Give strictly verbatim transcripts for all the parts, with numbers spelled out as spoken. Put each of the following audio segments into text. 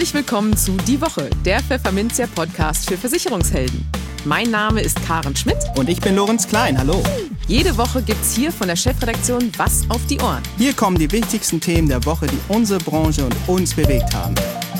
Herzlich willkommen zu Die Woche, der Pfefferminzia Podcast für Versicherungshelden. Mein Name ist Karen Schmidt. Und ich bin Lorenz Klein, hallo. Jede Woche gibt's hier von der Chefredaktion was auf die Ohren. Hier kommen die wichtigsten Themen der Woche, die unsere Branche und uns bewegt haben.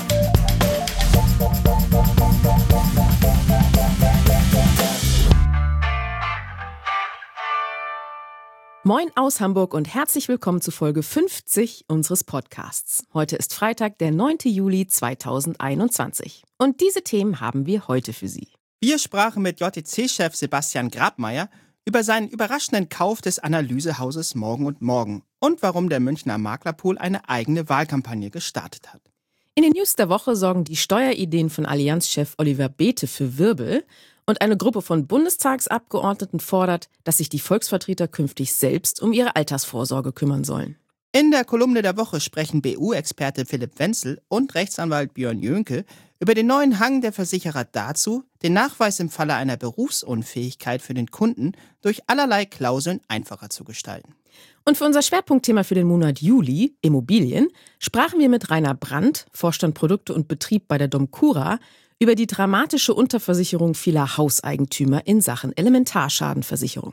Moin aus Hamburg und herzlich willkommen zu Folge fünfzig unseres Podcasts. Heute ist Freitag, der neunten Juli zweitausendeinundzwanzig. Und diese Themen haben wir heute für Sie. Wir sprachen mit J T C-Chef Sebastian Grabmaier über seinen überraschenden Kauf des Analysehauses Morgen und Morgen und warum der Münchner Maklerpool eine eigene Wahlkampagne gestartet hat. In den News der Woche sorgen die Steuerideen von Allianz-Chef Oliver Bethke für Wirbel. Und eine Gruppe von Bundestagsabgeordneten fordert, dass sich die Volksvertreter künftig selbst um ihre Altersvorsorge kümmern sollen. In der Kolumne der Woche sprechen B U-Experte Philipp Wenzel und Rechtsanwalt Björn Jönke über den neuen Hang der Versicherer dazu, den Nachweis im Falle einer Berufsunfähigkeit für den Kunden durch allerlei Klauseln einfacher zu gestalten. Und für unser Schwerpunktthema für den Monat Juli, Immobilien, sprachen wir mit Rainer Brandt, Vorstand Produkte und Betrieb bei der DOMCURA, über die dramatische Unterversicherung vieler Hauseigentümer in Sachen Elementarschadenversicherung.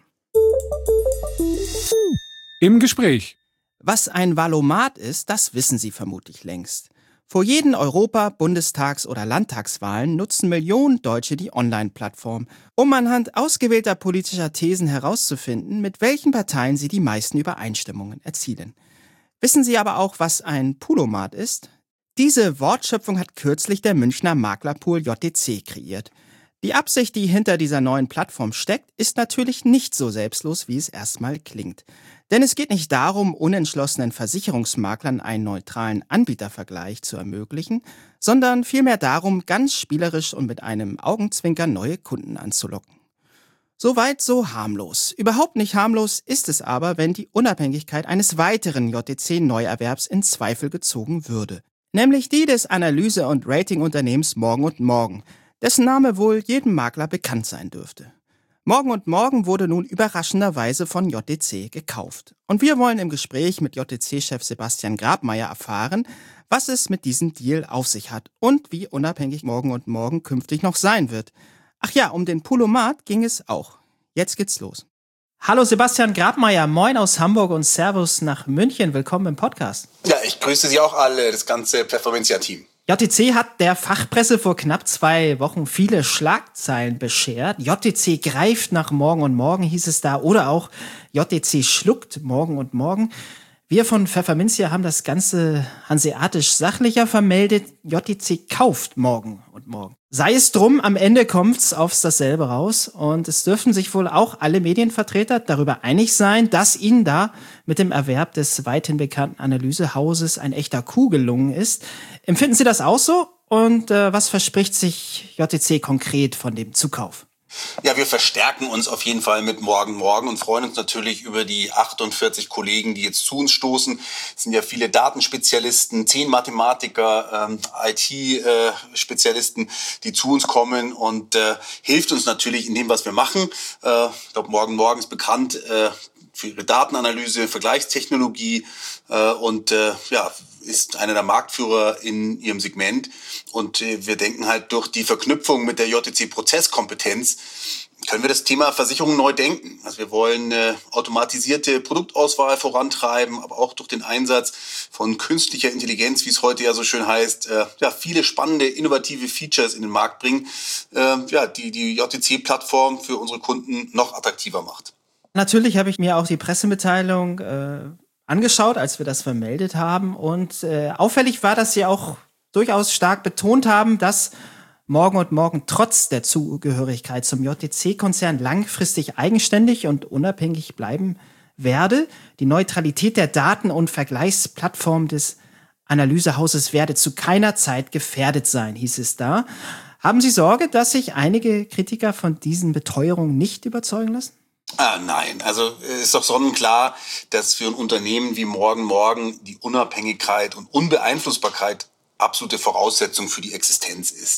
Im Gespräch. Was ein Valomat ist, das wissen Sie vermutlich längst. Vor jeden Europa-, Bundestags- oder Landtagswahlen nutzen Millionen Deutsche die Online-Plattform, um anhand ausgewählter politischer Thesen herauszufinden, mit welchen Parteien sie die meisten Übereinstimmungen erzielen. Wissen Sie aber auch, was ein Pulomat ist? Diese Wortschöpfung hat kürzlich der Münchner Maklerpool J T C kreiert. Die Absicht, die hinter dieser neuen Plattform steckt, ist natürlich nicht so selbstlos, wie es erstmal klingt. Denn es geht nicht darum, unentschlossenen Versicherungsmaklern einen neutralen Anbietervergleich zu ermöglichen, sondern vielmehr darum, ganz spielerisch und mit einem Augenzwinkern neue Kunden anzulocken. Soweit so harmlos. Überhaupt nicht harmlos ist es aber, wenn die Unabhängigkeit eines weiteren J T C-Neuerwerbs in Zweifel gezogen würde. Nämlich die des Analyse- und Ratingunternehmens Morgen und Morgen, dessen Name wohl jedem Makler bekannt sein dürfte. Morgen und Morgen wurde nun überraschenderweise von J T C gekauft. Und wir wollen im Gespräch mit J T C-Chef Sebastian Grabmaier erfahren, was es mit diesem Deal auf sich hat und wie unabhängig Morgen und Morgen künftig noch sein wird. Ach ja, um den Pulomat ging es auch. Jetzt geht's los. Hallo Sebastian Grabmaier, moin aus Hamburg und Servus nach München. Willkommen im Podcast. Ja, ich grüße Sie auch alle, das ganze Pfefferminzia-Team. J T C hat der Fachpresse vor knapp zwei Wochen viele Schlagzeilen beschert. J T C greift nach Morgen und Morgen, hieß es da, oder auch J T C schluckt Morgen und Morgen. Wir von Pfefferminzia haben das Ganze hanseatisch sachlicher vermeldet. J T C kauft Morgen und Morgen. Sei es drum, am Ende kommt's aufs dasselbe raus. Und es dürften sich wohl auch alle Medienvertreter darüber einig sein, dass ihnen da mit dem Erwerb des weithin bekannten Analysehauses ein echter Coup gelungen ist. Empfinden Sie das auch so? Und äh, was verspricht sich J T C konkret von dem Zukauf? Ja, wir verstärken uns auf jeden Fall mit Morgen Morgen und freuen uns natürlich über die achtundvierzig Kollegen, die jetzt zu uns stoßen. Es sind ja viele Datenspezialisten, zehn Mathematiker, ähm, I T-Spezialisten, die zu uns kommen und äh, hilft uns natürlich in dem, was wir machen. Äh, ich glaube, Morgen Morgen ist bekannt äh, für ihre Datenanalyse, Vergleichstechnologie äh, und äh, ja, ist einer der Marktführer in ihrem Segment. Und äh, wir denken halt, durch die Verknüpfung mit der J T C-Prozesskompetenz können wir das Thema Versicherung neu denken. Also wir wollen äh, automatisierte Produktauswahl vorantreiben, aber auch durch den Einsatz von künstlicher Intelligenz, wie es heute ja so schön heißt, äh, ja, viele spannende, innovative Features in den Markt bringen, äh, ja, die die J T C-Plattform für unsere Kunden noch attraktiver macht. Natürlich habe ich mir auch die Pressemitteilung äh, angeschaut, als wir das vermeldet haben. Und äh, auffällig war, dass Sie auch durchaus stark betont haben, dass Morgen und Morgen trotz der Zugehörigkeit zum J T C-Konzern langfristig eigenständig und unabhängig bleiben werde. Die Neutralität der Daten- und Vergleichsplattform des Analysehauses werde zu keiner Zeit gefährdet sein, hieß es da. Haben Sie Sorge, dass sich einige Kritiker von diesen Beteuerungen nicht überzeugen lassen? Ah, nein, also ist doch sonnenklar, dass für ein Unternehmen wie Morgen Morgen die Unabhängigkeit und Unbeeinflussbarkeit absolute Voraussetzung für die Existenz ist.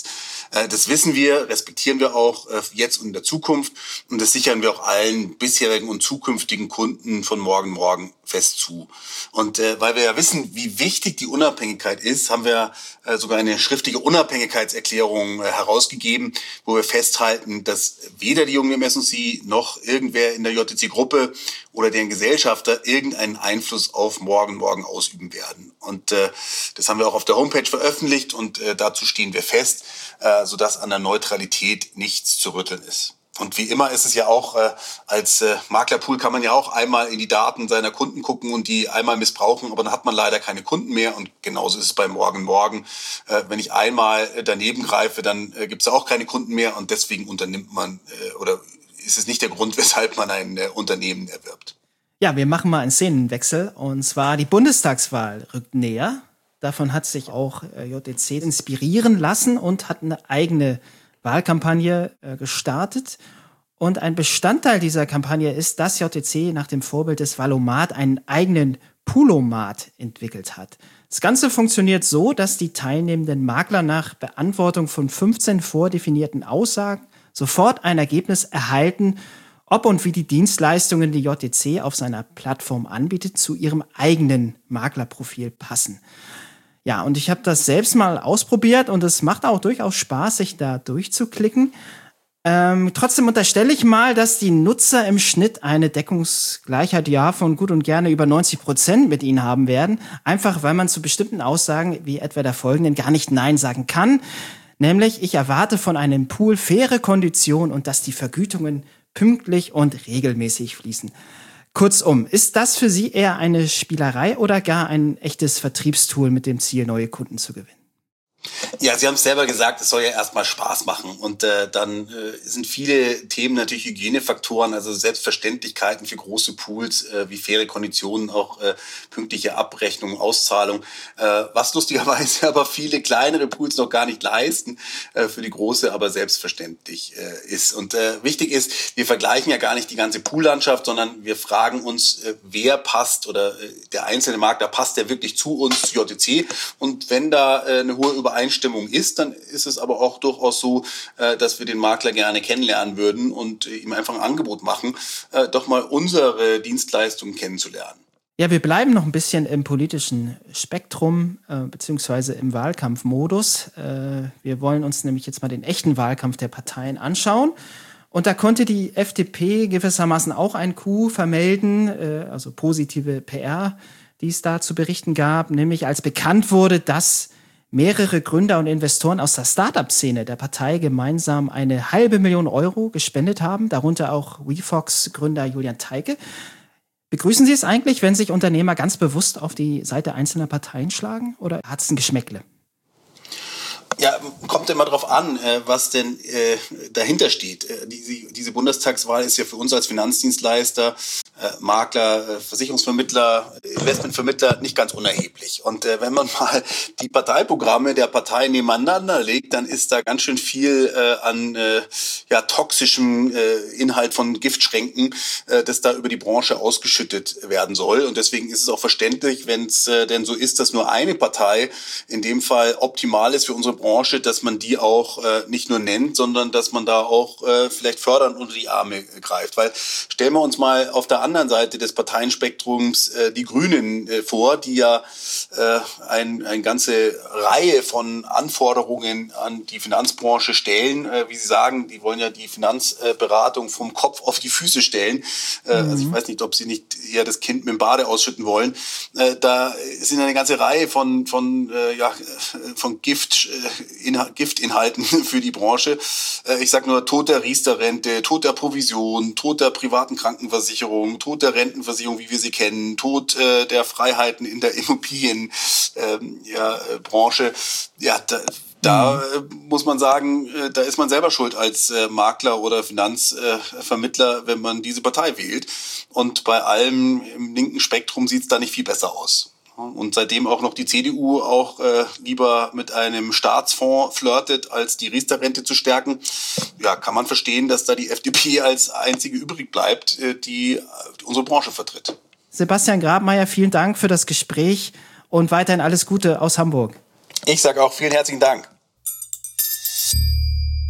Das wissen wir, respektieren wir auch jetzt und in der Zukunft und das sichern wir auch allen bisherigen und zukünftigen Kunden von Morgen Morgen fest zu. Und äh, weil wir ja wissen, wie wichtig die Unabhängigkeit ist, haben wir äh, sogar eine schriftliche Unabhängigkeitserklärung äh, herausgegeben, wo wir festhalten, dass weder die Jungen M S und C noch irgendwer in der J T C-Gruppe oder deren Gesellschafter irgendeinen Einfluss auf Morgen Morgen ausüben werden. Und äh, das haben wir auch auf der Homepage veröffentlicht und äh, dazu stehen wir fest, äh, sodass an der Neutralität nichts zu rütteln ist. Und wie immer ist es ja auch, äh, als äh, Maklerpool kann man ja auch einmal in die Daten seiner Kunden gucken und die einmal missbrauchen, aber dann hat man leider keine Kunden mehr. Und genauso ist es bei Morgen Morgen. Äh, wenn ich einmal äh, daneben greife, dann äh, gibt es auch keine Kunden mehr und deswegen unternimmt man äh, oder ist es nicht der Grund, weshalb man ein äh, Unternehmen erwirbt. Ja, wir machen mal einen Szenenwechsel und zwar die Bundestagswahl rückt näher. Davon hat sich auch äh, J T C inspirieren lassen und hat eine eigene Wahlkampagne äh, gestartet. Und ein Bestandteil dieser Kampagne ist, dass J T C nach dem Vorbild des Valomat einen eigenen Poolomat entwickelt hat. Das Ganze funktioniert so, dass die teilnehmenden Makler nach Beantwortung von fünfzehn vordefinierten Aussagen sofort ein Ergebnis erhalten, ob und wie die Dienstleistungen, die J T C auf seiner Plattform anbietet, zu ihrem eigenen Maklerprofil passen. Ja, und ich habe das selbst mal ausprobiert und es macht auch durchaus Spaß, sich da durchzuklicken. Ähm, trotzdem unterstelle ich mal, dass die Nutzer im Schnitt eine Deckungsgleichheit ja von gut und gerne über neunzig Prozent mit ihnen haben werden. Einfach, weil man zu bestimmten Aussagen, wie etwa der folgenden, gar nicht Nein sagen kann. Nämlich, ich erwarte von einem Pool faire Konditionen und dass die Vergütungen pünktlich und regelmäßig fließen. Kurzum, ist das für Sie eher eine Spielerei oder gar ein echtes Vertriebstool mit dem Ziel, neue Kunden zu gewinnen? Ja, Sie haben es selber gesagt, es soll ja erstmal Spaß machen. Und äh, dann äh, sind viele Themen natürlich Hygienefaktoren, also Selbstverständlichkeiten für große Pools, äh, wie faire Konditionen, auch äh, pünktliche Abrechnung, Auszahlung, äh, was lustigerweise aber viele kleinere Pools noch gar nicht leisten, äh, für die große aber selbstverständlich äh, ist. Und äh, wichtig ist, wir vergleichen ja gar nicht die ganze Poollandschaft, sondern wir fragen uns, äh, wer passt oder äh, der einzelne Makler passt der wirklich zu uns, J T C. Und wenn da äh, eine hohe Übereinstimmung Einstimmung ist, dann ist es aber auch durchaus so, dass wir den Makler gerne kennenlernen würden und ihm einfach ein Angebot machen, doch mal unsere Dienstleistungen kennenzulernen. Ja, wir bleiben noch ein bisschen im politischen Spektrum äh, beziehungsweise im Wahlkampfmodus. Äh, wir wollen uns nämlich jetzt mal den echten Wahlkampf der Parteien anschauen. Und da konnte die F D P gewissermaßen auch ein Coup vermelden, äh, also positive P R, die es da zu berichten gab, nämlich als bekannt wurde, dass mehrere Gründer und Investoren aus der Startup-Szene der Partei gemeinsam eine halbe Million Euro gespendet haben, darunter auch WeFox-Gründer Julian Theike. Begrüßen Sie es eigentlich, wenn sich Unternehmer ganz bewusst auf die Seite einzelner Parteien schlagen, oder hat es ein Geschmäckle? Ja, kommt immer drauf an, was denn äh, dahinter steht. Diese, diese Bundestagswahl ist ja für uns als Finanzdienstleister, äh, Makler, äh, Versicherungsvermittler, Investmentvermittler nicht ganz unerheblich. Und äh, wenn man mal die Parteiprogramme der Parteien nebeneinander legt, dann ist da ganz schön viel äh, an äh, ja, toxischem äh, Inhalt von Giftschränken, äh, das da über die Branche ausgeschüttet werden soll. Und deswegen ist es auch verständlich, wenn es äh, denn so ist, dass nur eine Partei in dem Fall optimal ist für unsere Branche, Branche, dass man die auch äh, nicht nur nennt, sondern dass man da auch äh, vielleicht fördernd unter die Arme greift. Weil stellen wir uns mal auf der anderen Seite des Parteienspektrums äh, die Grünen äh, vor, die ja äh, ein, eine ganze Reihe von Anforderungen an die Finanzbranche stellen. Äh, wie Sie sagen, die wollen ja die Finanzberatung vom Kopf auf die Füße stellen. Äh, mhm. Also ich weiß nicht, ob Sie nicht eher das Kind mit dem Bade ausschütten wollen. Äh, da sind eine ganze Reihe von, von, äh, ja, von Gift, äh, Inhalt, Giftinhalten für die Branche. Ich sage nur Tod der Riester-Rente, Tod der Provision, Tod der privaten Krankenversicherung, Tod der Rentenversicherung, wie wir sie kennen, Tod äh, der Freiheiten in der Immobilienbranche. Ähm, ja, Branche. Ja, da, da mhm. muss man sagen, da ist man selber schuld als äh, Makler oder Finanzvermittler, äh, wenn man diese Partei wählt. Und bei allem im linken Spektrum sieht es da nicht viel besser aus. Und seitdem auch noch die C D U auch äh, lieber mit einem Staatsfonds flirtet, als die Riester-Rente zu stärken, ja, kann man verstehen, dass da die F D P als einzige übrig bleibt, äh, die unsere Branche vertritt. Sebastian Grabmaier, vielen Dank für das Gespräch und weiterhin alles Gute aus Hamburg. Ich sage auch vielen herzlichen Dank.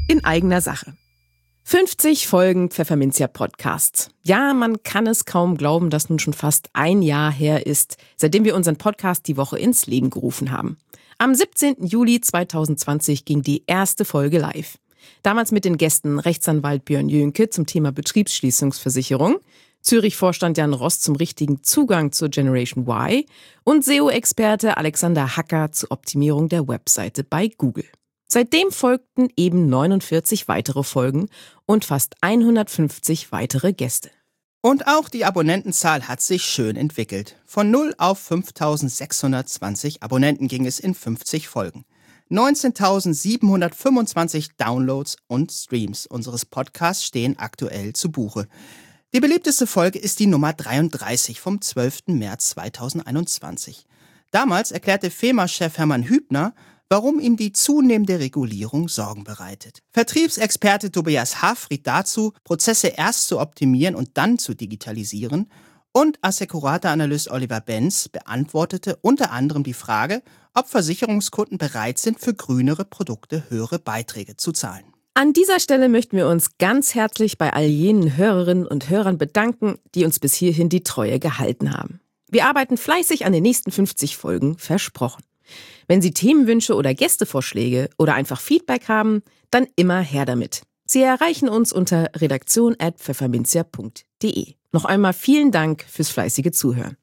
in eigener Sache. fünfzig Folgen Pfefferminzia Podcasts. Ja, man kann es kaum glauben, dass nun schon fast ein Jahr her ist, seitdem wir unseren Podcast die Woche ins Leben gerufen haben. Am siebzehnten Juli zweitausendzwanzig ging die erste Folge live. Damals mit den Gästen Rechtsanwalt Björn Jönke zum Thema Betriebsschließungsversicherung, Zürich-Vorstand Jan Ross zum richtigen Zugang zur Generation Y und S E O-Experte Alexander Hacker zur Optimierung der Webseite bei Google. Seitdem folgten eben neunundvierzig weitere Folgen und fast hundertfünfzig weitere Gäste. Und auch die Abonnentenzahl hat sich schön entwickelt. Von null auf fünftausendsechshundertzwanzig Abonnenten ging es in fünfzig Folgen. neunzehntausendsiebenhundertfünfundzwanzig Downloads und Streams unseres Podcasts stehen aktuell zu Buche. Die beliebteste Folge ist die Nummer dreiunddreißig vom zwölften März zweitausendeinundzwanzig. Damals erklärte FEMA-Chef Hermann Hübner, warum ihm die zunehmende Regulierung Sorgen bereitet. Vertriebsexperte Tobias Haff riet dazu, Prozesse erst zu optimieren und dann zu digitalisieren. Und Assekurata-Analyst Oliver Benz beantwortete unter anderem die Frage, ob Versicherungskunden bereit sind, für grünere Produkte höhere Beiträge zu zahlen. An dieser Stelle möchten wir uns ganz herzlich bei all jenen Hörerinnen und Hörern bedanken, die uns bis hierhin die Treue gehalten haben. Wir arbeiten fleißig an den nächsten fünfzig Folgen, versprochen. Wenn Sie Themenwünsche oder Gästevorschläge oder einfach Feedback haben, dann immer her damit. Sie erreichen uns unter redaktion at pfefferminzia punkt de. Noch einmal vielen Dank fürs fleißige Zuhören.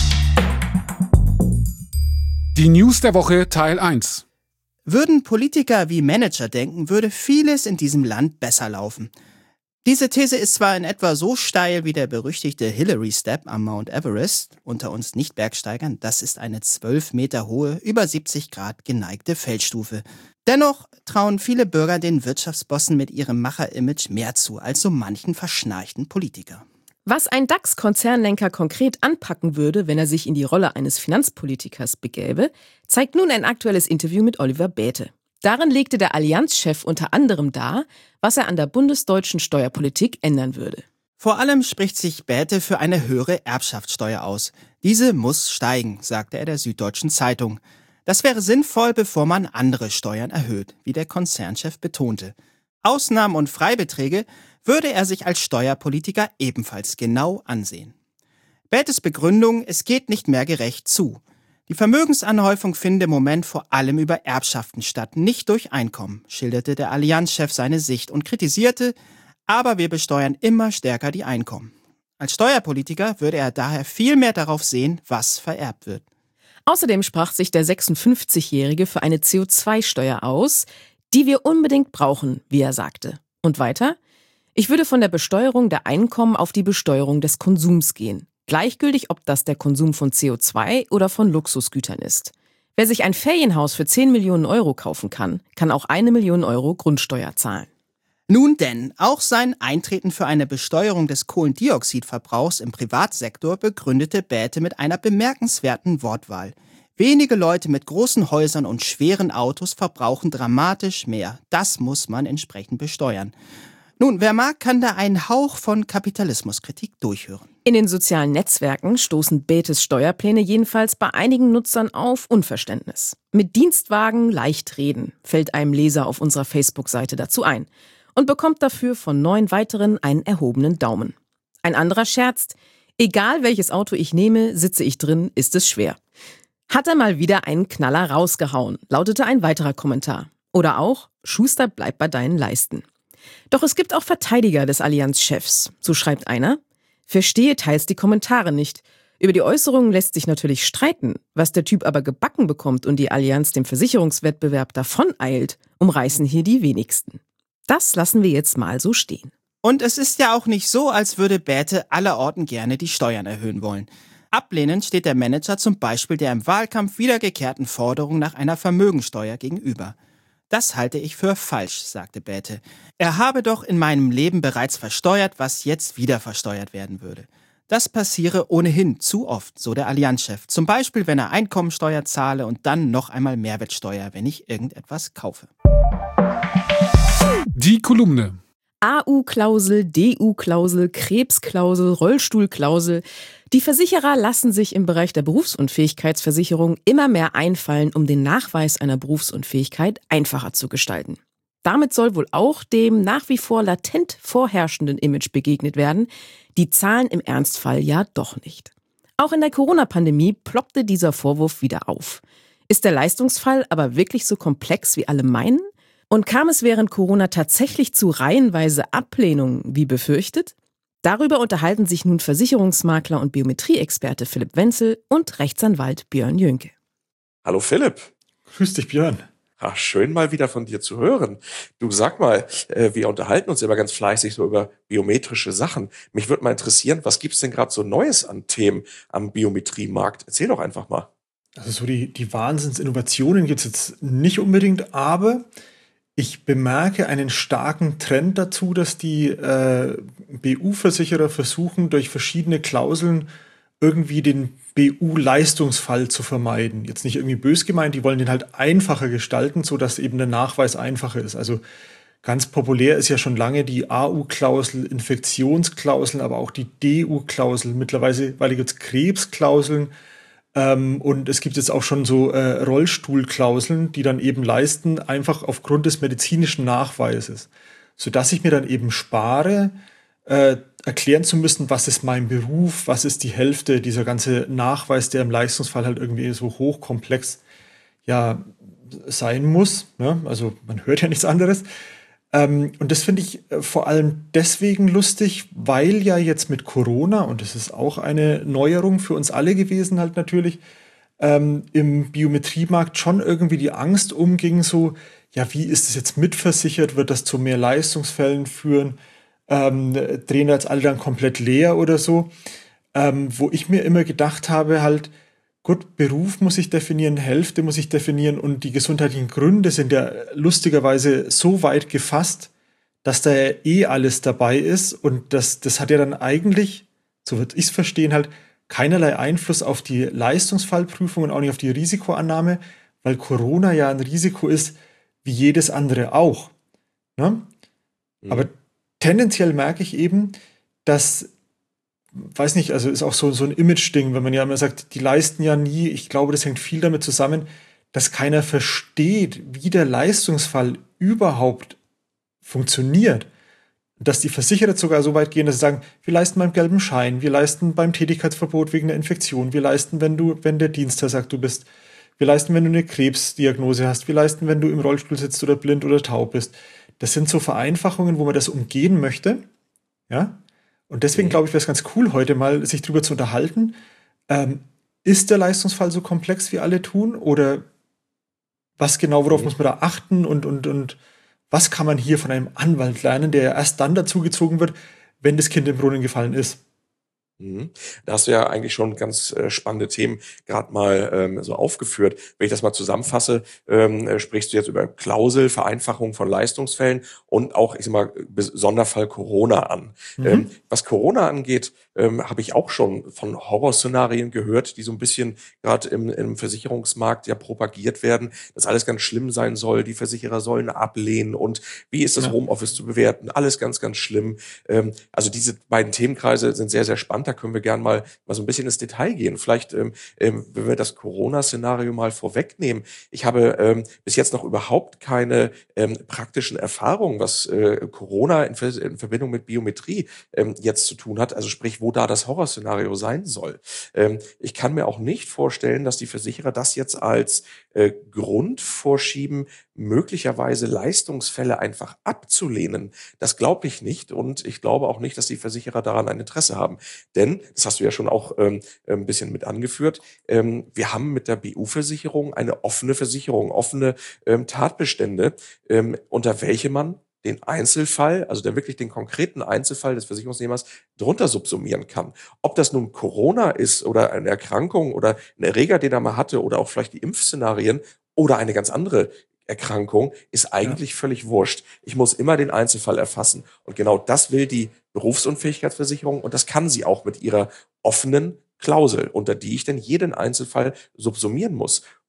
Die News der Woche Teil eins. Würden Politiker wie Manager denken, würde vieles in diesem Land besser laufen. Diese These ist zwar in etwa so steil wie der berüchtigte Hillary Step am Mount Everest, unter uns Nicht-Bergsteigern, das ist eine zwölf Meter hohe, über siebzig Grad geneigte Feldstufe. Dennoch trauen viele Bürger den Wirtschaftsbossen mit ihrem Macher-Image mehr zu als so manchen verschnarchten Politiker. Was ein DAX-Konzernlenker konkret anpacken würde, wenn er sich in die Rolle eines Finanzpolitikers begäbe, zeigt nun ein aktuelles Interview mit Oliver Bäte. Darin legte der Allianz-Chef unter anderem dar, was er an der bundesdeutschen Steuerpolitik ändern würde. Vor allem spricht sich Bäte für eine höhere Erbschaftssteuer aus. Diese muss steigen, sagte er der Süddeutschen Zeitung. Das wäre sinnvoll, bevor man andere Steuern erhöht, wie der Konzernchef betonte. Ausnahmen und Freibeträge würde er sich als Steuerpolitiker ebenfalls genau ansehen. Bätes Begründung, es geht nicht mehr gerecht zu. Die Vermögensanhäufung finde im Moment vor allem über Erbschaften statt, nicht durch Einkommen, schilderte der Allianz-Chef seine Sicht und kritisierte, aber wir besteuern immer stärker die Einkommen. Als Steuerpolitiker würde er daher viel mehr darauf sehen, was vererbt wird. Außerdem sprach sich der sechsundfünfzigjährige für eine C O zwei Steuer aus, die wir unbedingt brauchen, wie er sagte. Und weiter: Ich würde von der Besteuerung der Einkommen auf die Besteuerung des Konsums gehen. Gleichgültig, ob das der Konsum von C O zwei oder von Luxusgütern ist. Wer sich ein Ferienhaus für zehn Millionen Euro kaufen kann, kann auch eine Million Euro Grundsteuer zahlen. Nun denn, auch sein Eintreten für eine Besteuerung des Kohlendioxidverbrauchs im Privatsektor begründete Bäte mit einer bemerkenswerten Wortwahl. Wenige Leute mit großen Häusern und schweren Autos verbrauchen dramatisch mehr. Das muss man entsprechend besteuern. Nun, wer mag, kann da einen Hauch von Kapitalismuskritik durchhören. In den sozialen Netzwerken stoßen Bätes Steuerpläne jedenfalls bei einigen Nutzern auf Unverständnis. Mit Dienstwagen leicht reden, fällt einem Leser auf unserer Facebook-Seite dazu ein und bekommt dafür von neun weiteren einen erhobenen Daumen. Ein anderer scherzt: Egal welches Auto ich nehme, sitze ich drin, ist es schwer. Hat er mal wieder einen Knaller rausgehauen, lautete ein weiterer Kommentar. Oder auch: Schuster, bleib bei deinen Leisten. Doch es gibt auch Verteidiger des Allianz-Chefs. So schreibt einer: Verstehe teils die Kommentare nicht. Über die Äußerungen lässt sich natürlich streiten. Was der Typ aber gebacken bekommt und die Allianz dem Versicherungswettbewerb davoneilt, umreißen hier die wenigsten. Das lassen wir jetzt mal so stehen. Und es ist ja auch nicht so, als würde Bäte allerorten gerne die Steuern erhöhen wollen. Ablehnend steht der Manager zum Beispiel der im Wahlkampf wiedergekehrten Forderung nach einer Vermögensteuer gegenüber. Das halte ich für falsch, sagte Bäte. Er habe doch in meinem Leben bereits versteuert, was jetzt wieder versteuert werden würde. Das passiere ohnehin zu oft, so der Allianz-Chef. Zum Beispiel, wenn er Einkommensteuer zahle und dann noch einmal Mehrwertsteuer, wenn ich irgendetwas kaufe. Die Kolumne. A U-Klausel, D U-Klausel, Krebsklausel, Rollstuhlklausel. Die Versicherer lassen sich im Bereich der Berufsunfähigkeitsversicherung immer mehr einfallen, um den Nachweis einer Berufsunfähigkeit einfacher zu gestalten. Damit soll wohl auch dem nach wie vor latent vorherrschenden Image begegnet werden. Die zahlen im Ernstfall ja doch nicht. Auch in der Corona-Pandemie ploppte dieser Vorwurf wieder auf. Ist der Leistungsfall aber wirklich so komplex, wie alle meinen? Und kam es während Corona tatsächlich zu reihenweise Ablehnungen, wie befürchtet? Darüber unterhalten sich nun Versicherungsmakler und Biometrieexperte Philipp Wenzel und Rechtsanwalt Björn Jönke. Hallo Philipp. Grüß dich, Björn. Ach, schön mal wieder von dir zu hören. Du, sag mal, äh, wir unterhalten uns immer ganz fleißig so über biometrische Sachen. Mich würde mal interessieren, was gibt's denn gerade so Neues an Themen am Biometriemarkt? Erzähl doch einfach mal. Also so die, die Wahnsinnsinnovationen gibt es jetzt nicht unbedingt, aber ich bemerke einen starken Trend dazu, dass die äh, B U-Versicherer versuchen, durch verschiedene Klauseln irgendwie den B U-Leistungsfall zu vermeiden. Jetzt nicht irgendwie bös gemeint, die wollen den halt einfacher gestalten, sodass eben der Nachweis einfacher ist. Also ganz populär ist ja schon lange die A U-Klausel, Infektionsklauseln, aber auch die D U-Klausel. Mittlerweile gibt es Krebsklauseln. Ähm, und es gibt jetzt auch schon so äh, Rollstuhlklauseln, die dann eben leisten, einfach aufgrund des medizinischen Nachweises. Sodass ich mir dann eben spare, äh, erklären zu müssen, was ist mein Beruf, was ist die Hälfte, dieser ganze Nachweis, der im Leistungsfall halt irgendwie so hochkomplex ja sein muss. Ne? Also man hört ja nichts anderes. Ähm, und das finde ich äh, vor allem deswegen lustig, weil ja jetzt mit Corona, und das ist auch eine Neuerung für uns alle gewesen halt natürlich, ähm, im Biometriemarkt schon irgendwie die Angst umging, so, ja, wie ist es jetzt mitversichert, wird das zu mehr Leistungsfällen führen, ähm, drehen da jetzt alle dann komplett leer oder so, ähm, wo ich mir immer gedacht habe halt, gut, Beruf muss ich definieren, Hälfte muss ich definieren und die gesundheitlichen Gründe sind ja lustigerweise so weit gefasst, dass da ja eh alles dabei ist und das, das hat ja dann eigentlich, so würde ich es verstehen, halt keinerlei Einfluss auf die Leistungsfallprüfung und auch nicht auf die Risikoannahme, weil Corona ja ein Risiko ist, wie jedes andere auch. Ne? Mhm. Aber tendenziell merke ich eben, dass weiß nicht, also ist auch so, so ein Image-Ding, wenn man ja immer sagt, die leisten ja nie. Ich glaube, das hängt viel damit zusammen, dass keiner versteht, wie der Leistungsfall überhaupt funktioniert. Dass die Versicherer sogar so weit gehen, dass sie sagen, wir leisten beim gelben Schein, wir leisten beim Tätigkeitsverbot wegen der Infektion, wir leisten, wenn du, wenn der Dienstherr sagt, du bist, wir leisten, wenn du eine Krebsdiagnose hast, wir leisten, wenn du im Rollstuhl sitzt oder blind oder taub bist. Das sind so Vereinfachungen, wo man das umgehen möchte, ja. Und deswegen glaube ich, wäre es ganz cool, heute mal sich drüber zu unterhalten. Ähm, ist der Leistungsfall so komplex, wie alle tun? Oder was genau, worauf mhm. muss man da achten? Und, und, und was kann man hier von einem Anwalt lernen, der ja erst dann dazugezogen wird, wenn das Kind im Brunnen gefallen ist? Mhm. Da hast du ja eigentlich schon ganz äh, spannende Themen gerade mal ähm, so aufgeführt. Wenn ich das mal zusammenfasse, ähm, äh, sprichst du jetzt über Klausel, Vereinfachung von Leistungsfällen und auch, ich sag mal, Sonderfall Corona an. Mhm. Ähm, was Corona angeht, ähm, habe ich auch schon von Horrorszenarien gehört, die so ein bisschen gerade im, im Versicherungsmarkt ja propagiert werden, dass alles ganz schlimm sein soll, die Versicherer sollen ablehnen und wie ist das ja. Homeoffice zu bewerten, alles ganz, ganz schlimm. Ähm, also diese beiden Themenkreise sind sehr, sehr spannend. Da können wir gerne mal, mal so ein bisschen ins Detail gehen. Vielleicht, ähm, wenn wir das Corona-Szenario mal vorwegnehmen. Ich habe ähm, bis jetzt noch überhaupt keine ähm, praktischen Erfahrungen, was äh, Corona in, in Verbindung mit Biometrie ähm, jetzt zu tun hat. Also sprich, wo da das Horrorszenario sein soll. Ähm, ich kann mir auch nicht vorstellen, dass die Versicherer das jetzt als äh, Grund vorschieben, möglicherweise Leistungsfälle einfach abzulehnen. Das glaube ich nicht und ich glaube auch nicht, dass die Versicherer daran ein Interesse haben. Denn, das hast du ja schon auch ähm, ein bisschen mit angeführt, ähm, wir haben mit der B U-Versicherung eine offene Versicherung, offene ähm, Tatbestände, ähm, unter welche man den Einzelfall, also der wirklich den konkreten Einzelfall des Versicherungsnehmers drunter subsumieren kann. Ob das nun Corona ist oder eine Erkrankung oder ein Erreger, den er mal hatte oder auch vielleicht die Impfszenarien oder eine ganz andere Erkrankung, ist eigentlich ja. völlig wurscht. Ich muss immer den Einzelfall erfassen. Und genau das will die Berufsunfähigkeitsversicherung und das kann sie auch mit ihrer offenen Klausel, unter die ich dann jeden Einzelfall subsumieren muss.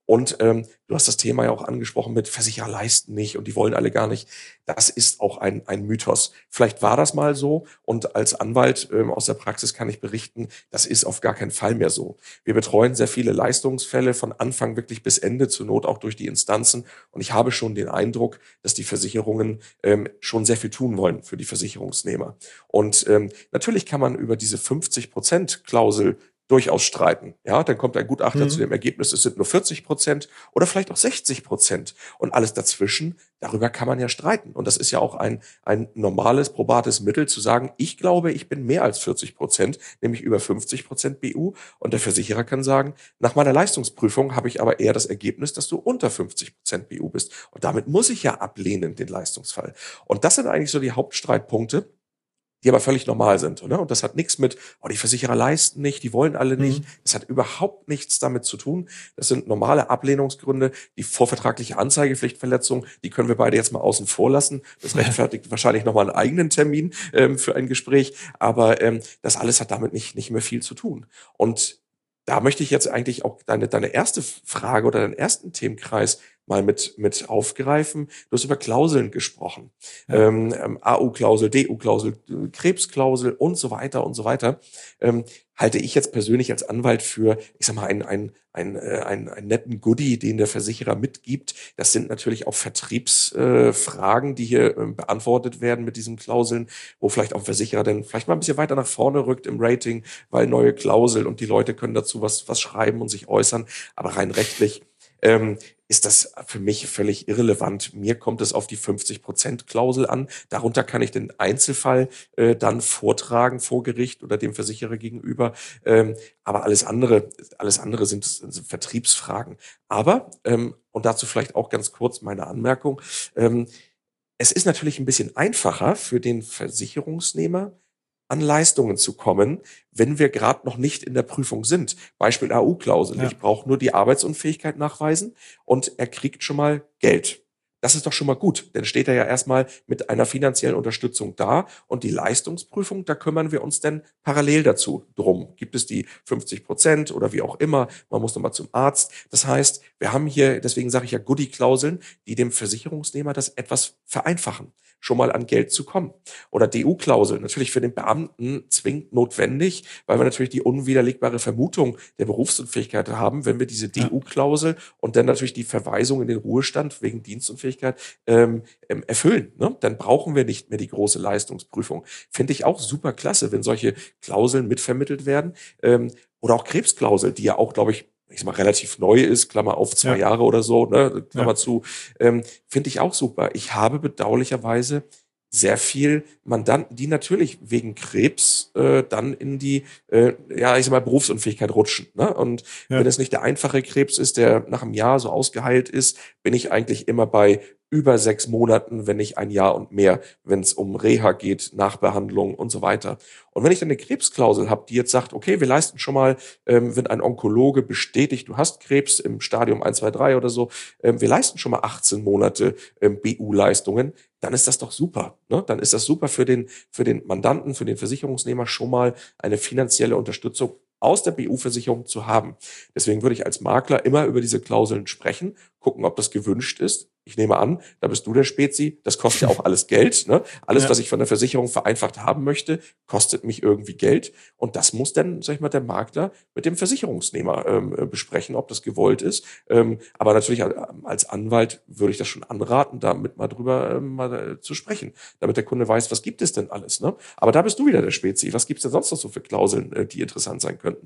Und ähm, du hast das Thema ja auch angesprochen mit Versicherer leisten nicht und die wollen alle gar nicht. Das ist auch ein, ein Mythos. Vielleicht war das mal so und als Anwalt ähm, aus der Praxis kann ich berichten, das ist auf gar keinen Fall mehr so. Wir betreuen sehr viele Leistungsfälle von Anfang wirklich bis Ende, zur Not auch durch die Instanzen. Und ich habe schon den Eindruck, dass die Versicherungen ähm, schon sehr viel tun wollen für die Versicherungsnehmer. Und ähm, natürlich kann man über diese fünfzig Prozent Klausel durchaus streiten. Ja, dann kommt ein Gutachter mhm. zu dem Ergebnis, es sind nur vierzig Prozent oder vielleicht auch sechzig Prozent. Und alles dazwischen, darüber kann man ja streiten. Und das ist ja auch ein, ein normales, probates Mittel zu sagen, ich glaube, ich bin mehr als vierzig Prozent, nämlich über fünfzig Prozent B U. Und der Versicherer kann sagen, nach meiner Leistungsprüfung habe ich aber eher das Ergebnis, dass du unter fünfzig Prozent B U bist. Und damit muss ich ja ablehnen, den Leistungsfall. Und das sind eigentlich so die Hauptstreitpunkte, die aber völlig normal sind. Oder? Und das hat nichts mit, oh, die Versicherer leisten nicht, die wollen alle nicht. Das hat überhaupt nichts damit zu tun. Das sind normale Ablehnungsgründe. Die vorvertragliche Anzeigepflichtverletzung, die können wir beide jetzt mal außen vor lassen. Das rechtfertigt wahrscheinlich nochmal einen eigenen Termin ähm, für ein Gespräch. Aber ähm, das alles hat damit nicht, nicht mehr viel zu tun. Und da möchte ich jetzt eigentlich auch deine, deine erste Frage oder deinen ersten Themenkreis mal mit, mit aufgreifen. Du hast über Klauseln gesprochen. Ja. Ähm, ähm, A U-Klausel, D U-Klausel, Krebsklausel und so weiter und so weiter. Ähm, halte ich jetzt persönlich als Anwalt für, ich sag mal, einen, einen, einen, einen, einen netten Goodie, den der Versicherer mitgibt. Das sind natürlich auch Vertriebsfragen, äh, die hier äh, beantwortet werden mit diesen Klauseln, wo vielleicht auch ein Versicherer dann vielleicht mal ein bisschen weiter nach vorne rückt im Rating, weil neue Klausel und die Leute können dazu was, was schreiben und sich äußern. Aber rein rechtlich ähm, ist das für mich völlig irrelevant. Mir kommt es auf die fünfzig Prozent Klausel an. Darunter kann ich den Einzelfall äh, dann vortragen vor Gericht oder dem Versicherer gegenüber. Ähm, aber alles andere, alles andere sind, sind Vertriebsfragen. Aber, ähm, und dazu vielleicht auch ganz kurz meine Anmerkung, ähm, es ist natürlich ein bisschen einfacher für den Versicherungsnehmer, an Leistungen zu kommen, wenn wir gerade noch nicht in der Prüfung sind. Beispiel A U-Klausel. Ja. Ich brauche nur die Arbeitsunfähigkeit nachweisen und er kriegt schon mal Geld. Das ist doch schon mal gut, denn steht er ja erstmal mit einer finanziellen Unterstützung da und die Leistungsprüfung, da kümmern wir uns dann parallel dazu drum. Gibt es die fünfzig Prozent oder wie auch immer, man muss nochmal zum Arzt. Das heißt, wir haben hier, deswegen sage ich ja Goodie-Klauseln, die dem Versicherungsnehmer das etwas vereinfachen, schon mal an Geld zu kommen. Oder D U-Klausel, natürlich für den Beamten zwingend notwendig, weil wir natürlich die unwiderlegbare Vermutung der Berufsunfähigkeit haben, wenn wir diese D U-Klausel und dann natürlich die Verweisung in den Ruhestand wegen Dienstunfähigkeit ähm, erfüllen. Ne? Dann brauchen wir nicht mehr die große Leistungsprüfung. Finde ich auch super klasse, wenn solche Klauseln mitvermittelt werden. Ähm, oder auch Krebsklausel, die ja auch, glaube ich, ich sag mal, relativ neu ist, Klammer auf, zwei ja. Jahre oder so, ne, Klammer ja. zu, ähm, finde ich auch super. Ich habe bedauerlicherweise sehr viel Mandanten, die natürlich wegen Krebs äh, dann in die, äh, ja, ich sag mal, Berufsunfähigkeit rutschen. Ne? Und ja. wenn es nicht der einfache Krebs ist, der nach einem Jahr so ausgeheilt ist, bin ich eigentlich immer bei über sechs Monaten, wenn nicht ein Jahr und mehr, wenn es um Reha geht, Nachbehandlung und so weiter. Und wenn ich dann eine Krebsklausel habe, die jetzt sagt, okay, wir leisten schon mal, ähm, wenn ein Onkologe bestätigt, du hast Krebs im Stadium eins, zwei, drei oder so, ähm, wir leisten schon mal achtzehn Monate ähm, B U-Leistungen, dann ist das doch super. Ne? Dann ist das super für den, für den Mandanten, für den Versicherungsnehmer schon mal eine finanzielle Unterstützung aus der B U-Versicherung zu haben. Deswegen würde ich als Makler immer über diese Klauseln sprechen, gucken, ob das gewünscht ist. Ich nehme an, da bist du der Spezi, das kostet ja auch alles Geld. Ne? Alles, ja. was ich von der Versicherung vereinfacht haben möchte, kostet mich irgendwie Geld. Und das muss dann, sag ich mal, der Makler mit dem Versicherungsnehmer ähm, besprechen, ob das gewollt ist. Ähm, aber natürlich als Anwalt würde ich das schon anraten, damit mal drüber ähm, mal zu sprechen, damit der Kunde weiß, was gibt es denn alles. Ne? Aber da bist du wieder der Spezi. Was gibt es denn sonst noch so für Klauseln, äh, die interessant sein könnten?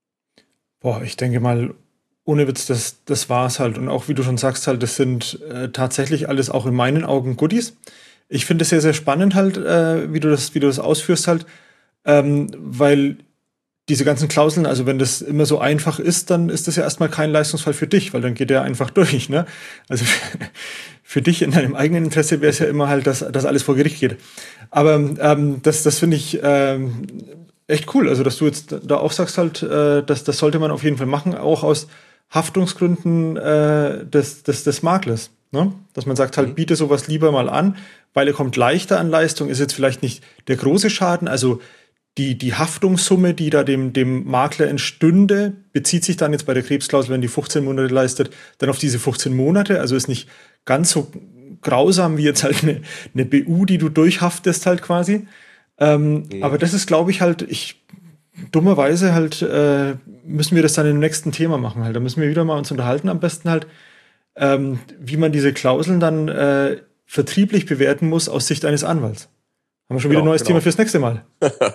Boah, ich denke mal, ohne Witz, das, das war's halt. Und auch wie du schon sagst, halt, das sind äh, tatsächlich alles auch in meinen Augen Goodies. Ich finde es sehr, sehr spannend halt, äh, wie du das, wie du das ausführst halt, ähm, weil diese ganzen Klauseln, also wenn das immer so einfach ist, dann ist das ja erstmal kein Leistungsfall für dich, weil dann geht der einfach durch, ne? Also für dich in deinem eigenen Interesse wäre es ja immer halt, dass, dass alles vor Gericht geht. Aber ähm, das, das finde ich ähm, echt cool, also dass du jetzt da auch sagst halt, äh, dass, das sollte man auf jeden Fall machen, auch aus Haftungsgründen äh, des, des, des Maklers. Ne? Dass man sagt, halt, biete sowas lieber mal an, weil er kommt leichter an Leistung, ist jetzt vielleicht nicht der große Schaden, also die, die Haftungssumme, die da dem, dem Makler entstünde, bezieht sich dann jetzt bei der Krebsklausel, wenn die fünfzehn Monate leistet, dann auf diese fünfzehn Monate. Also ist nicht ganz so grausam wie jetzt halt eine, eine B U, die du durchhaftest halt quasi. Ähm, mhm. Aber das ist, glaube ich, halt, ich dummerweise halt, äh, müssen wir das dann im nächsten Thema machen halt. Da müssen wir wieder mal uns unterhalten, am besten halt, ähm, wie man diese Klauseln dann äh, vertrieblich bewerten muss aus Sicht eines Anwalts. Haben wir schon genau, wieder ein neues genau. Thema fürs nächste Mal.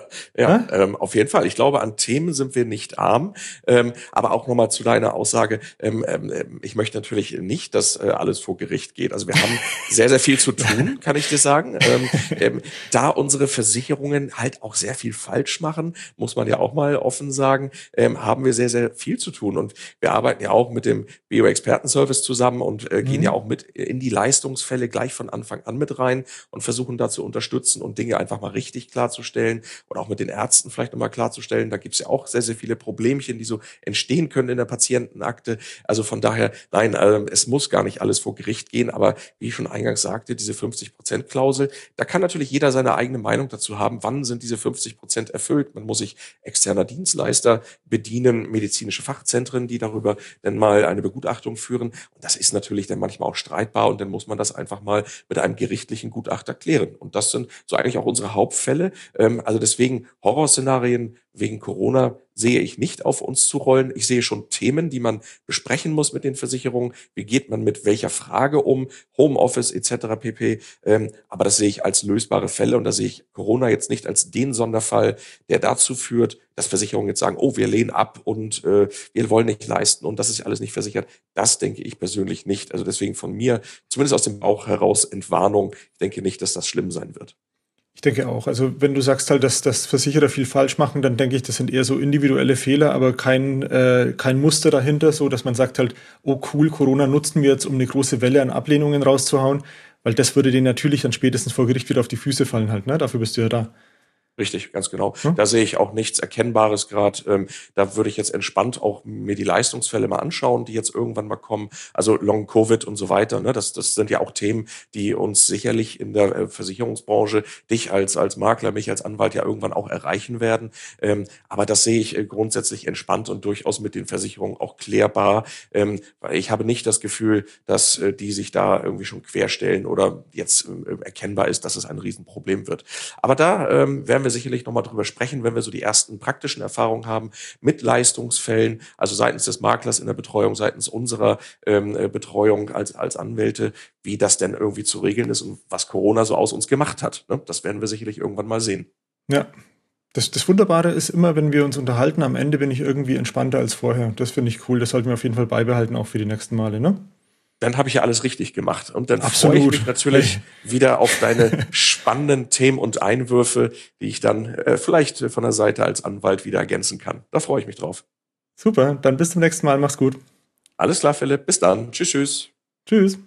ja, ähm, auf jeden Fall. Ich glaube, an Themen sind wir nicht arm. Ähm, aber auch nochmal zu deiner Aussage. Ähm, ähm, ich möchte natürlich nicht, dass äh, alles vor Gericht geht. Also wir haben sehr, sehr viel zu tun, kann ich dir sagen. Ähm, ähm, da unsere Versicherungen halt auch sehr viel falsch machen, muss man ja auch mal offen sagen, ähm, haben wir sehr, sehr viel zu tun. Und wir arbeiten ja auch mit dem Bio-Experten-Service zusammen und äh, gehen mhm. ja auch mit in die Leistungsfälle gleich von Anfang an mit rein und versuchen da zu unterstützen und Dinge einfach mal richtig klarzustellen oder auch mit den Ärzten vielleicht nochmal klarzustellen. Da gibt's ja auch sehr, sehr viele Problemchen, die so entstehen können in der Patientenakte. Also von daher, nein, äh, es muss gar nicht alles vor Gericht gehen, aber wie ich schon eingangs sagte, diese fünfzig Prozent Klausel, da kann natürlich jeder seine eigene Meinung dazu haben, wann sind diese fünfzig Prozent erfüllt. Man muss sich externer Dienstleister bedienen, medizinische Fachzentren, die darüber dann mal eine Begutachtung führen. Und das ist natürlich dann manchmal auch streitbar und dann muss man das einfach mal mit einem gerichtlichen Gutachter klären. Und das sind so eigentlich auch unsere Hauptfälle. Ähm, also deswegen Horrorszenarien wegen Corona sehe ich nicht auf uns zu rollen. Ich sehe schon Themen, die man besprechen muss mit den Versicherungen. Wie geht man mit welcher Frage um? Homeoffice et cetera pp. Ähm, aber das sehe ich als lösbare Fälle und da sehe ich Corona jetzt nicht als den Sonderfall, der dazu führt, dass Versicherungen jetzt sagen, oh, wir lehnen ab und äh, wir wollen nicht leisten und das ist ja alles nicht versichert. Das denke ich persönlich nicht. Also deswegen von mir, zumindest aus dem Bauch heraus, Entwarnung. Ich denke nicht, dass das schlimm sein wird. Ich denke auch. Also wenn du sagst halt, dass, dass Versicherer viel falsch machen, dann denke ich, das sind eher so individuelle Fehler, aber kein, äh, kein Muster dahinter, so dass man sagt halt, oh cool, Corona nutzen wir jetzt, um eine große Welle an Ablehnungen rauszuhauen, weil das würde denen natürlich dann spätestens vor Gericht wieder auf die Füße fallen halt, ne? Dafür bist du ja da. Richtig, ganz genau. Hm? Da sehe ich auch nichts Erkennbares gerade. Ähm, da würde ich jetzt entspannt auch mir die Leistungsfälle mal anschauen, die jetzt irgendwann mal kommen. Also Long-Covid und so weiter. Ne? Das, das sind ja auch Themen, die uns sicherlich in der äh, Versicherungsbranche, dich als, als Makler, mich als Anwalt ja irgendwann auch erreichen werden. Ähm, aber das sehe ich äh, grundsätzlich entspannt und durchaus mit den Versicherungen auch klärbar. Ähm, weil ich habe nicht das Gefühl, dass äh, die sich da irgendwie schon querstellen oder jetzt äh, erkennbar ist, dass es ein Riesenproblem wird. Aber da ähm, werden wir sicherlich nochmal drüber sprechen, wenn wir so die ersten praktischen Erfahrungen haben mit Leistungsfällen, also seitens des Maklers in der Betreuung, seitens unserer ähm, Betreuung als, als Anwälte, wie das denn irgendwie zu regeln ist und was Corona so aus uns gemacht hat. Ne? Das werden wir sicherlich irgendwann mal sehen. Ja, das, das Wunderbare ist immer, wenn wir uns unterhalten, am Ende bin ich irgendwie entspannter als vorher. Das finde ich cool, das sollten wir auf jeden Fall beibehalten, auch für die nächsten Male, ne? Dann habe ich ja alles richtig gemacht. Und dann Absolut. freue ich mich natürlich wieder auf deine spannenden Themen und Einwürfe, die ich dann äh, vielleicht von der Seite als Anwalt wieder ergänzen kann. Da freue ich mich drauf. Super, dann bis zum nächsten Mal. Mach's gut. Alles klar, Philipp. Bis dann. Tschüss, tschüss. Tschüss.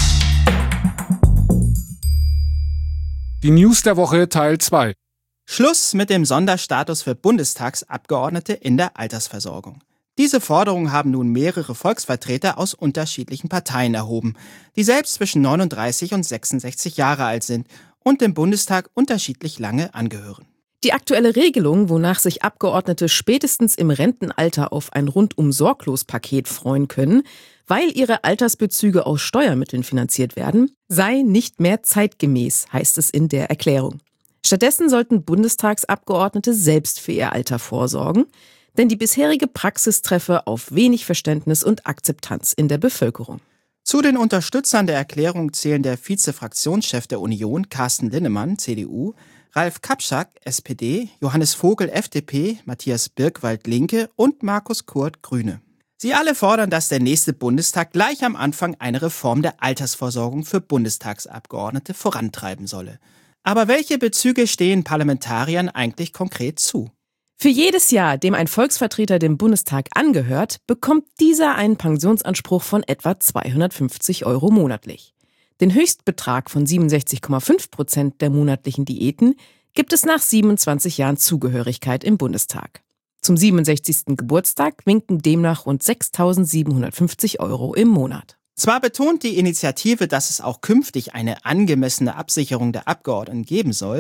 Die News der Woche Teil zwei. Schluss mit dem Sonderstatus für Bundestagsabgeordnete in der Altersversorgung. Diese Forderung haben nun mehrere Volksvertreter aus unterschiedlichen Parteien erhoben, die selbst zwischen neununddreißig und sechsundsechzig Jahre alt sind und dem Bundestag unterschiedlich lange angehören. Die aktuelle Regelung, wonach sich Abgeordnete spätestens im Rentenalter auf ein Rundum-Sorglos-Paket freuen können, weil ihre Altersbezüge aus Steuermitteln finanziert werden, sei nicht mehr zeitgemäß, heißt es in der Erklärung. Stattdessen sollten Bundestagsabgeordnete selbst für ihr Alter vorsorgen, denn die bisherige Praxis treffe auf wenig Verständnis und Akzeptanz in der Bevölkerung. Zu den Unterstützern der Erklärung zählen der Vize-Fraktionschef der Union, Carsten Linnemann, C D U, Ralf Kapschak, S P D, Johannes Vogel, F D P, Matthias Birkwald, Linke und Markus Kurt, Grüne. Sie alle fordern, dass der nächste Bundestag gleich am Anfang eine Reform der Altersvorsorgung für Bundestagsabgeordnete vorantreiben solle. Aber welche Bezüge stehen Parlamentariern eigentlich konkret zu? Für jedes Jahr, dem ein Volksvertreter dem Bundestag angehört, bekommt dieser einen Pensionsanspruch von etwa zweihundertfünfzig Euro monatlich. Den Höchstbetrag von siebenundsechzig Komma fünf Prozent der monatlichen Diäten gibt es nach siebenundzwanzig Jahren Zugehörigkeit im Bundestag. Zum siebenundsechzigsten Geburtstag winken demnach rund sechstausendsiebenhundertfünfzig Euro im Monat. Zwar betont die Initiative, dass es auch künftig eine angemessene Absicherung der Abgeordneten geben soll,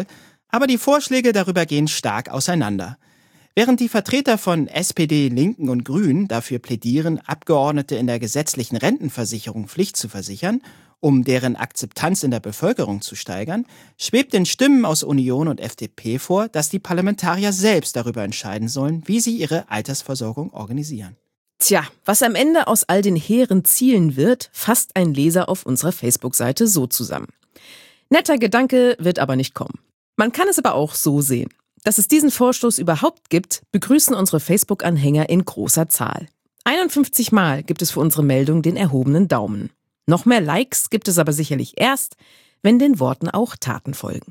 Aber die Vorschläge darüber gehen stark auseinander. Während die Vertreter von S P D, Linken und Grünen dafür plädieren, Abgeordnete in der gesetzlichen Rentenversicherung Pflicht zu versichern, um deren Akzeptanz in der Bevölkerung zu steigern, schwebt den Stimmen aus Union und F D P vor, dass die Parlamentarier selbst darüber entscheiden sollen, wie sie ihre Altersversorgung organisieren. Tja, was am Ende aus all den hehren Zielen wird, fasst ein Leser auf unserer Facebook-Seite so zusammen. Netter Gedanke wird aber nicht kommen. Man kann es aber auch so sehen. Dass es diesen Vorstoß überhaupt gibt, begrüßen unsere Facebook-Anhänger in großer Zahl. einundfünfzig Mal gibt es für unsere Meldung den erhobenen Daumen. Noch mehr Likes gibt es aber sicherlich erst, wenn den Worten auch Taten folgen.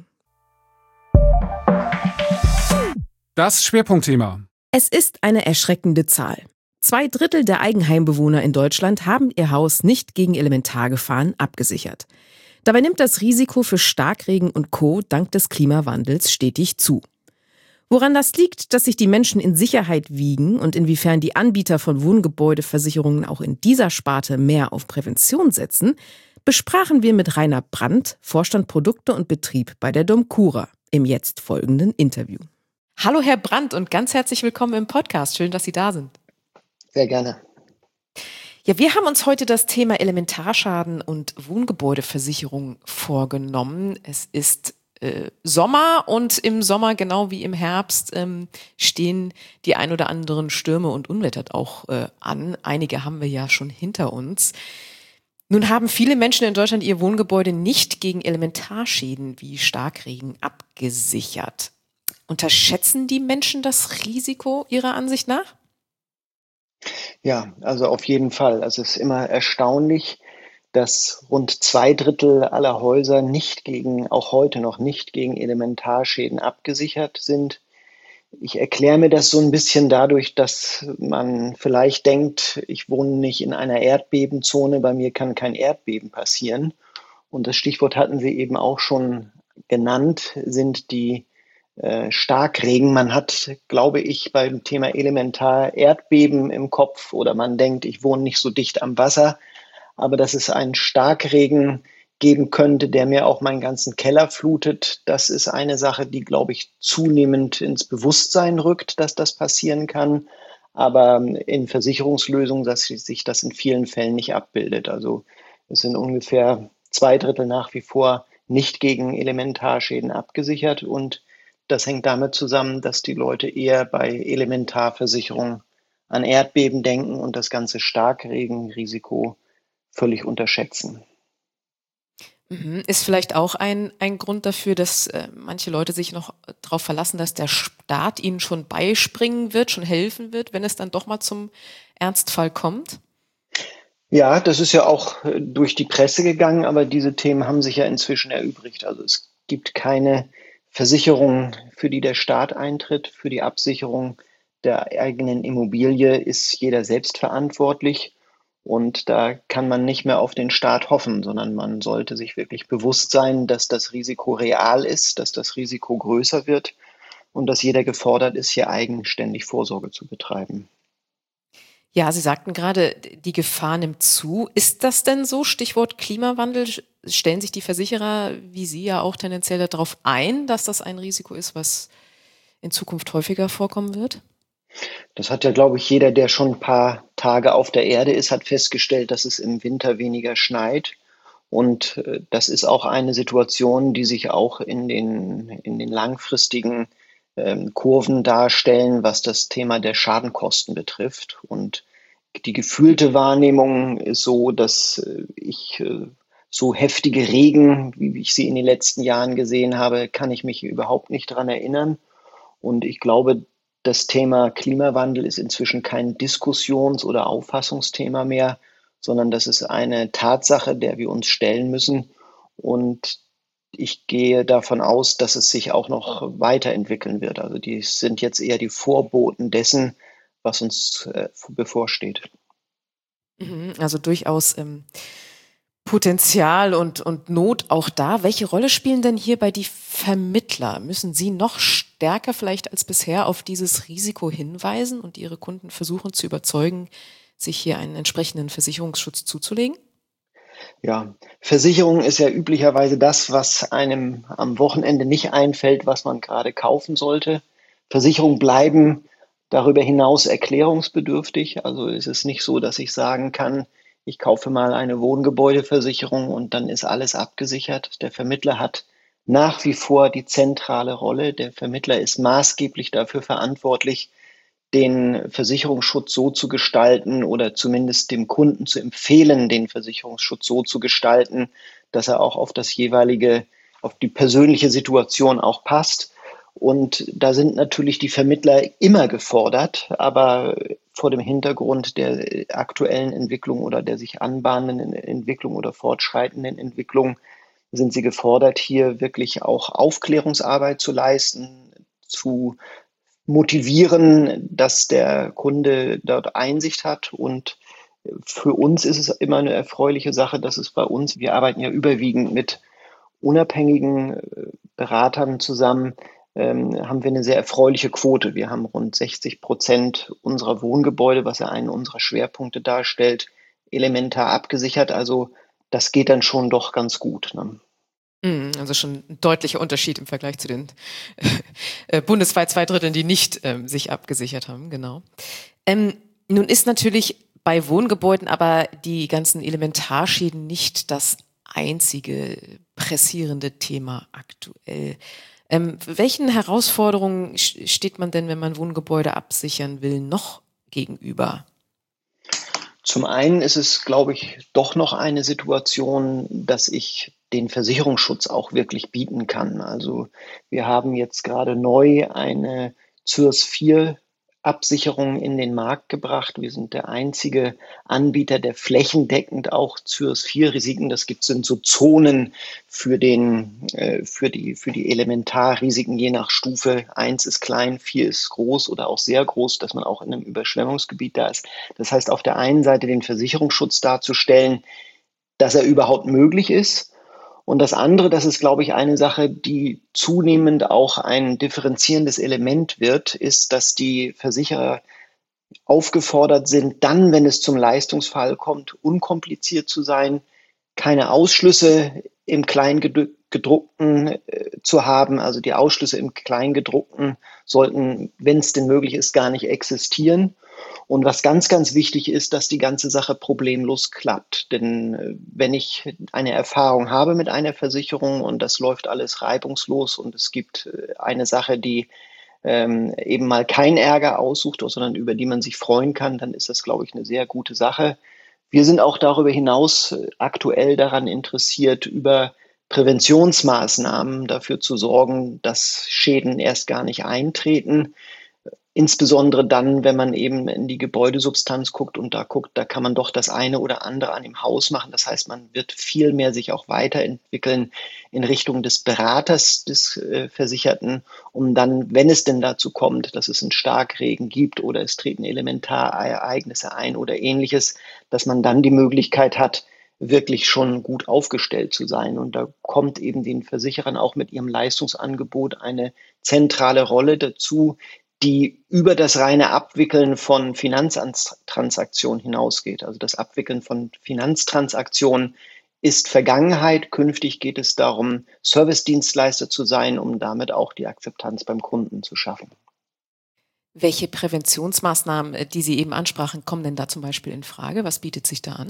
Das Schwerpunktthema. Es ist eine erschreckende Zahl. Zwei Drittel der Eigenheimbewohner in Deutschland haben ihr Haus nicht gegen Elementargefahren abgesichert. Dabei nimmt das Risiko für Starkregen und Co. dank des Klimawandels stetig zu. Woran das liegt, dass sich die Menschen in Sicherheit wiegen und inwiefern die Anbieter von Wohngebäudeversicherungen auch in dieser Sparte mehr auf Prävention setzen, besprachen wir mit Rainer Brandt, Vorstand Produkte und Betrieb bei der DOMCURA, im jetzt folgenden Interview. Hallo Herr Brandt und ganz herzlich willkommen im Podcast. Schön, dass Sie da sind. Sehr gerne. Ja, wir haben uns heute das Thema Elementarschaden und Wohngebäudeversicherung vorgenommen. Es ist äh, Sommer und im Sommer, genau wie im Herbst, ähm, stehen die ein oder anderen Stürme und Unwetter auch äh, an. Einige haben wir ja schon hinter uns. Nun haben viele Menschen in Deutschland ihr Wohngebäude nicht gegen Elementarschäden wie Starkregen abgesichert. Unterschätzen die Menschen das Risiko Ihrer Ansicht nach? Ja, also auf jeden Fall. Also es ist immer erstaunlich, dass rund zwei Drittel aller Häuser nicht gegen, auch heute noch nicht gegen Elementarschäden abgesichert sind. Ich erkläre mir das so ein bisschen dadurch, dass man vielleicht denkt, ich wohne nicht in einer Erdbebenzone, bei mir kann kein Erdbeben passieren. Und das Stichwort hatten Sie eben auch schon genannt, sind die äh, Starkregen. Man hat, glaube ich, beim Thema Elementar Erdbeben im Kopf oder man denkt, ich wohne nicht so dicht am Wasser, aber dass es einen Starkregen geben könnte, der mir auch meinen ganzen Keller flutet, das ist eine Sache, die, glaube ich, zunehmend ins Bewusstsein rückt, dass das passieren kann, aber in Versicherungslösungen, dass sich das in vielen Fällen nicht abbildet. Also es sind ungefähr zwei Drittel nach wie vor nicht gegen Elementarschäden abgesichert und das hängt damit zusammen, dass die Leute eher bei Elementarversicherung an Erdbeben denken und das ganze Starkregenrisiko völlig unterschätzen. Ist vielleicht auch ein, ein Grund dafür, dass äh, manche Leute sich noch darauf verlassen, dass der Staat ihnen schon beispringen wird, schon helfen wird, wenn es dann doch mal zum Ernstfall kommt? Ja, das ist ja auch durch die Presse gegangen, aber diese Themen haben sich ja inzwischen erübrigt. Also es gibt keine Versicherung, für die der Staat eintritt. Für die Absicherung der eigenen Immobilie ist jeder selbst verantwortlich. Und da kann man nicht mehr auf den Staat hoffen, sondern man sollte sich wirklich bewusst sein, dass das Risiko real ist, dass das Risiko größer wird und dass jeder gefordert ist, hier eigenständig Vorsorge zu betreiben. Ja, Sie sagten gerade, die Gefahr nimmt zu. Ist das denn so? Stichwort Klimawandel. Stellen sich die Versicherer, wie Sie ja auch tendenziell darauf ein, dass das ein Risiko ist, was in Zukunft häufiger vorkommen wird? Das hat ja, glaube ich, jeder, der schon ein paar Tage auf der Erde ist, hat festgestellt, dass es im Winter weniger schneit. Und äh, das ist auch eine Situation, die sich auch in den, in den langfristigen ähm, Kurven darstellen, was das Thema der Schadenkosten betrifft. Und die gefühlte Wahrnehmung ist so, dass äh, ich äh, so heftige Regen, wie ich sie in den letzten Jahren gesehen habe, kann ich mich überhaupt nicht daran erinnern. Und ich glaube, das Thema Klimawandel ist inzwischen kein Diskussions- oder Auffassungsthema mehr, sondern das ist eine Tatsache, der wir uns stellen müssen. Und ich gehe davon aus, dass es sich auch noch weiterentwickeln wird. Also die sind jetzt eher die Vorboten dessen, was uns äh, bevorsteht. Also durchaus ähm, Potenzial und, und Not auch da. Welche Rolle spielen denn hierbei die Vermittler? Müssen sie noch stärker vielleicht als bisher auf dieses Risiko hinweisen und ihre Kunden versuchen zu überzeugen, sich hier einen entsprechenden Versicherungsschutz zuzulegen? Ja, Versicherung ist ja üblicherweise das, was einem am Wochenende nicht einfällt, was man gerade kaufen sollte. Versicherungen bleiben darüber hinaus erklärungsbedürftig. Also es ist nicht so, dass ich sagen kann, ich kaufe mal eine Wohngebäudeversicherung und dann ist alles abgesichert. Der Vermittler hat nach wie vor die zentrale Rolle. Der Vermittler ist maßgeblich dafür verantwortlich, den Versicherungsschutz so zu gestalten oder zumindest dem Kunden zu empfehlen, den Versicherungsschutz so zu gestalten, dass er auch auf das jeweilige, auf die persönliche Situation auch passt. Und da sind natürlich die Vermittler immer gefordert, aber vor dem Hintergrund der aktuellen Entwicklung oder der sich anbahnenden Entwicklung oder fortschreitenden Entwicklung sind sie gefordert, hier wirklich auch Aufklärungsarbeit zu leisten, zu motivieren, dass der Kunde dort Einsicht hat. Und für uns ist es immer eine erfreuliche Sache, dass es bei uns, wir arbeiten ja überwiegend mit unabhängigen Beratern zusammen, ähm, haben wir eine sehr erfreuliche Quote. Wir haben rund sechzig Prozent unserer Wohngebäude, was ja einen unserer Schwerpunkte darstellt, elementar abgesichert. Also das geht dann schon doch ganz gut, ne? Also schon ein deutlicher Unterschied im Vergleich zu den äh, bundesweit zwei Dritteln, die nicht ähm, sich abgesichert haben, genau. Ähm, nun ist natürlich bei Wohngebäuden aber die ganzen Elementarschäden nicht das einzige pressierende Thema aktuell. Ähm, welchen Herausforderungen steht man denn, wenn man Wohngebäude absichern will, noch gegenüber? Zum einen ist es, glaube ich, doch noch eine Situation, dass ich den Versicherungsschutz auch wirklich bieten kann. Also wir haben jetzt gerade neu eine Z I R S vier Absicherung in den Markt gebracht. Wir sind der einzige Anbieter, der flächendeckend auch Z I R S vier Risiken, das gibt, sind so Zonen für den, äh, für die, für die Elementarrisiken je nach Stufe. Eins ist klein, vier ist groß oder auch sehr groß, dass man auch in einem Überschwemmungsgebiet da ist. Das heißt, auf der einen Seite den Versicherungsschutz darzustellen, dass er überhaupt möglich ist. Und das andere, das ist, glaube ich, eine Sache, die zunehmend auch ein differenzierendes Element wird, ist, dass die Versicherer aufgefordert sind, dann, wenn es zum Leistungsfall kommt, unkompliziert zu sein, keine Ausschlüsse im Kleingedruckten äh, zu haben. Also die Ausschlüsse im Kleingedruckten sollten, wenn es denn möglich ist, gar nicht existieren. Und was ganz, ganz wichtig ist, dass die ganze Sache problemlos klappt. Denn wenn ich eine Erfahrung habe mit einer Versicherung und das läuft alles reibungslos und es gibt eine Sache, die ähm, eben mal keinen Ärger aussucht, sondern über die man sich freuen kann, dann ist das, glaube ich, eine sehr gute Sache. Wir sind auch darüber hinaus aktuell daran interessiert, über Präventionsmaßnahmen dafür zu sorgen, dass Schäden erst gar nicht eintreten. Insbesondere dann, wenn man eben in die Gebäudesubstanz guckt und da guckt, da kann man doch das eine oder andere an dem Haus machen. Das heißt, man wird viel mehr sich auch weiterentwickeln in Richtung des Beraters, des äh, Versicherten, um dann, wenn es denn dazu kommt, dass es einen Starkregen gibt oder es treten Elementarereignisse ein oder ähnliches, dass man dann die Möglichkeit hat, wirklich schon gut aufgestellt zu sein. Und da kommt eben den Versicherern auch mit ihrem Leistungsangebot eine zentrale Rolle dazu, die über das reine Abwickeln von Finanztransaktionen hinausgeht. Also das Abwickeln von Finanztransaktionen ist Vergangenheit. Künftig geht es darum, Servicedienstleister zu sein, um damit auch die Akzeptanz beim Kunden zu schaffen. Welche Präventionsmaßnahmen, die Sie eben ansprachen, kommen denn da zum Beispiel in Frage? Was bietet sich da an?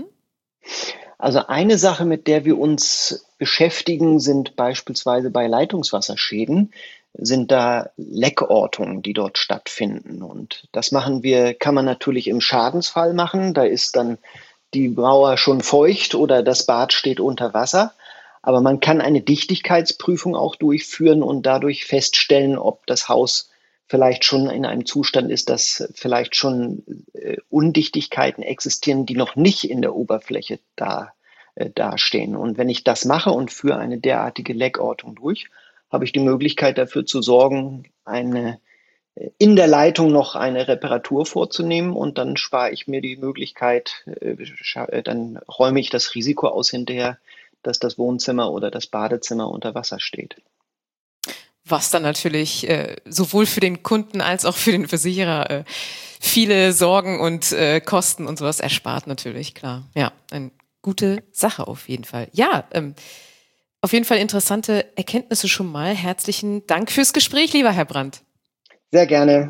Also eine Sache, mit der wir uns beschäftigen, sind beispielsweise bei Leitungswasserschäden, sind da Leckortungen, die dort stattfinden. Und das machen wir, kann man natürlich im Schadensfall machen. Da ist dann die Mauer schon feucht oder das Bad steht unter Wasser. Aber man kann eine Dichtigkeitsprüfung auch durchführen und dadurch feststellen, ob das Haus vielleicht schon in einem Zustand ist, dass vielleicht schon äh, Undichtigkeiten existieren, die noch nicht in der Oberfläche da, äh, dastehen. Und wenn ich das mache und führe eine derartige Leckortung durch, habe ich die Möglichkeit dafür zu sorgen, eine, in der Leitung noch eine Reparatur vorzunehmen und dann spare ich mir die Möglichkeit, äh, dann räume ich das Risiko aus hinterher, dass das Wohnzimmer oder das Badezimmer unter Wasser steht. Was dann natürlich äh, sowohl für den Kunden als auch für den Versicherer äh, viele Sorgen und äh, Kosten und sowas erspart natürlich, klar. Ja, ein gute Sache auf jeden Fall. Ja, ähm, auf jeden Fall interessante Erkenntnisse schon mal. Herzlichen Dank fürs Gespräch, lieber Herr Brandt. Sehr gerne.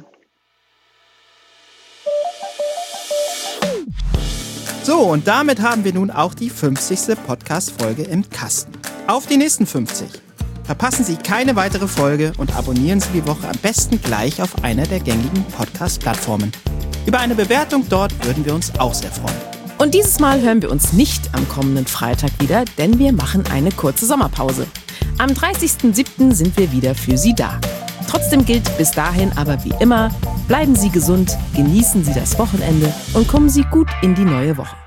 So, und damit haben wir nun auch die fünfzigste Podcast-Folge im Kasten. Auf die nächsten fünfzig. Verpassen Sie keine weitere Folge und abonnieren Sie die Woche am besten gleich auf einer der gängigen Podcast-Plattformen. Über eine Bewertung dort würden wir uns auch sehr freuen. Und dieses Mal hören wir uns nicht am kommenden Freitag wieder, denn wir machen eine kurze Sommerpause. Am dreißigsten siebten sind wir wieder für Sie da. Trotzdem gilt bis dahin aber wie immer, bleiben Sie gesund, genießen Sie das Wochenende und kommen Sie gut in die neue Woche.